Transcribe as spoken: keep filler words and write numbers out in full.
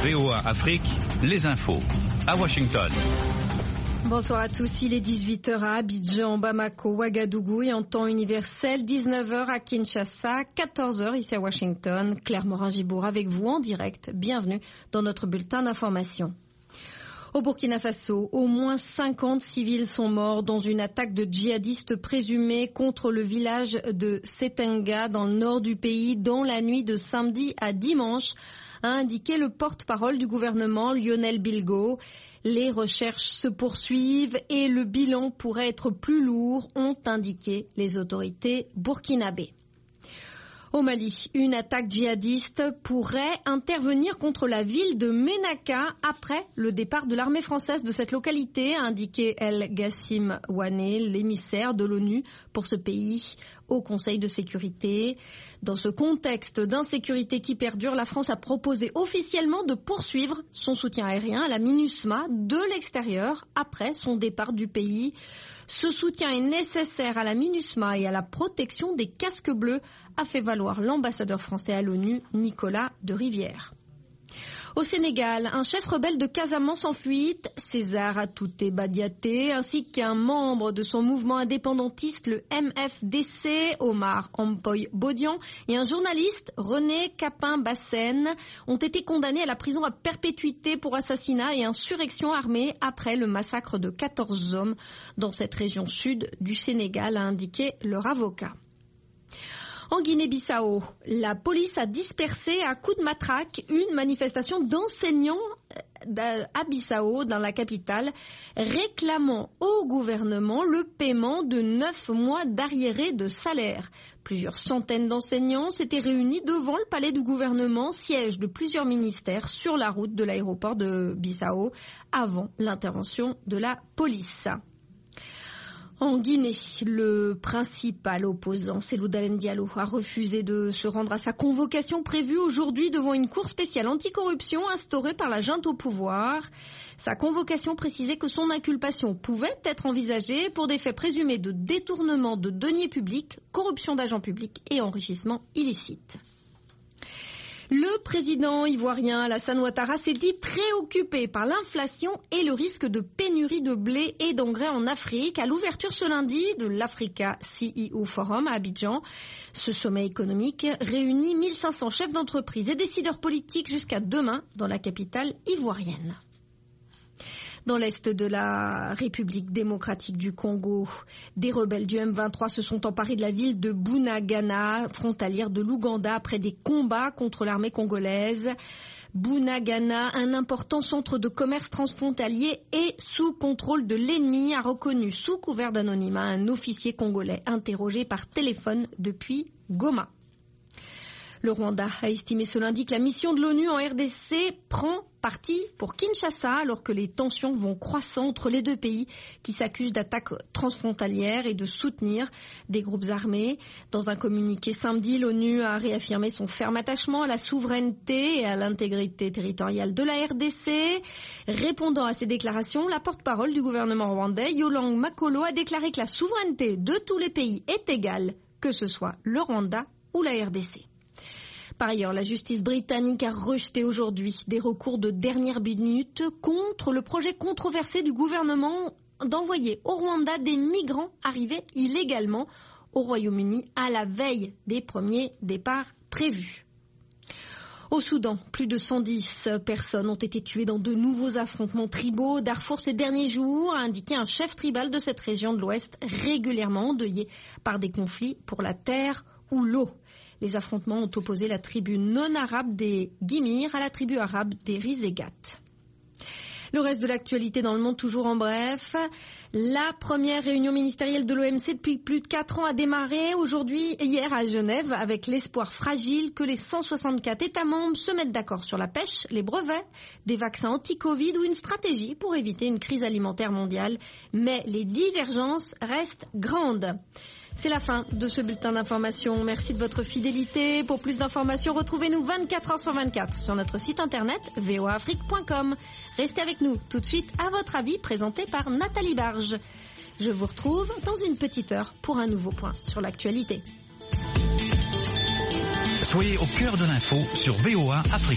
V O A Afrique, les infos. À Washington. Bonsoir à tous, il est dix-huit heures à Abidjan, Bamako, Ouagadougou et en temps universel, dix-neuf heures à Kinshasa, quatorze heures ici à Washington. Claire Morin-Gibour avec vous en direct. Bienvenue dans notre bulletin d'information. Au Burkina Faso, au moins cinquante civils sont morts dans une attaque de djihadistes présumés contre le village de Setenga dans le nord du pays dans la nuit de samedi à dimanche, a indiqué le porte-parole du gouvernement Lionel Bilgo. Les recherches se poursuivent et le bilan pourrait être plus lourd, ont indiqué les autorités burkinabées. Au Mali, une attaque djihadiste pourrait intervenir contre la ville de Ménaka après le départ de l'armée française de cette localité, a indiqué El Gassim Ouané, l'émissaire de l'ONU pour ce pays au Conseil de sécurité. Dans ce contexte d'insécurité qui perdure, la France a proposé officiellement de poursuivre son soutien aérien à la MINUSMA de l'extérieur après son départ du pays. Ce soutien est nécessaire à la MINUSMA et à la protection des casques bleus, a fait valoir l'ambassadeur français à l'ONU, Nicolas de Rivière. Au Sénégal, un chef rebelle de Casamance en fuite, César Atouté Badiaté, ainsi qu'un membre de son mouvement indépendantiste, le M F D C, Omar Ampoy Bodian, et un journaliste, René Capin-Bassène, ont été condamnés à la prison à perpétuité pour assassinat et insurrection armée après le massacre de quatorze hommes dans cette région sud du Sénégal, a indiqué leur avocat. En Guinée-Bissau, la police a dispersé à coups de matraque une manifestation d'enseignants à Bissau, dans la capitale, réclamant au gouvernement le paiement de neuf mois d'arriérés de salaire. Plusieurs centaines d'enseignants s'étaient réunis devant le palais du gouvernement, siège de plusieurs ministères, sur la route de l'aéroport de Bissau, avant l'intervention de la police. En Guinée, le principal opposant, Cellou Dalein Diallo, a refusé de se rendre à sa convocation prévue aujourd'hui devant une cour spéciale anticorruption instaurée par la junte au pouvoir. Sa convocation précisait que son inculpation pouvait être envisagée pour des faits présumés de détournement de deniers publics, corruption d'agents publics et enrichissement illicite. Le président ivoirien Alassane Ouattara s'est dit préoccupé par l'inflation et le risque de pénurie de blé et d'engrais en Afrique à l'ouverture ce lundi de l'Africa C E O Forum à Abidjan. Ce sommet économique réunit mille cinq cents chefs d'entreprise et décideurs politiques jusqu'à demain dans la capitale ivoirienne. Dans l'est de la République démocratique du Congo, des rebelles du M vingt-trois se sont emparés de la ville de Bunagana, frontalière de l'Ouganda, après des combats contre l'armée congolaise. Bunagana, un important centre de commerce transfrontalier et sous contrôle de l'ennemi, a reconnu sous couvert d'anonymat un officier congolais interrogé par téléphone depuis Goma. Le Rwanda a estimé ce lundi que la mission de l'ONU en R D C prend parti pour Kinshasa alors que les tensions vont croissant entre les deux pays qui s'accusent d'attaques transfrontalières et de soutenir des groupes armés. Dans un communiqué samedi, l'ONU a réaffirmé son ferme attachement à la souveraineté et à l'intégrité territoriale de la R D C. Répondant à ces déclarations, la porte-parole du gouvernement rwandais, Yolande Makolo, a déclaré que la souveraineté de tous les pays est égale, que ce soit le Rwanda ou la R D C. Par ailleurs, la justice britannique a rejeté aujourd'hui des recours de dernière minute contre le projet controversé du gouvernement d'envoyer au Rwanda des migrants arrivés illégalement au Royaume-Uni à la veille des premiers départs prévus. Au Soudan, plus de cent dix personnes ont été tuées dans de nouveaux affrontements tribaux au Darfour ces derniers jours, a indiqué un chef tribal de cette région de l'Ouest régulièrement endeuillé par des conflits pour la terre ou l'eau. Les affrontements ont opposé la tribu non-arabe des Guimir à la tribu arabe des Rizégat. Le reste de l'actualité dans le monde, toujours en bref. La première réunion ministérielle de l'O M C depuis plus de quatre ans a démarré aujourd'hui, hier à Genève, avec l'espoir fragile que les cent soixante-quatre États membres se mettent d'accord sur la pêche, les brevets, des vaccins anti-Covid ou une stratégie pour éviter une crise alimentaire mondiale. Mais les divergences restent grandes. C'est la fin de ce bulletin d'information. Merci de votre fidélité. Pour plus d'informations, retrouvez-nous vingt-quatre heures sur vingt-quatre sur notre site internet v o a afrique point com. Restez avec nous tout de suite à votre avis, présenté par Nathalie Barge. Je vous retrouve dans une petite heure pour un nouveau point sur l'actualité. Soyez au cœur de l'info sur V O A Afrique.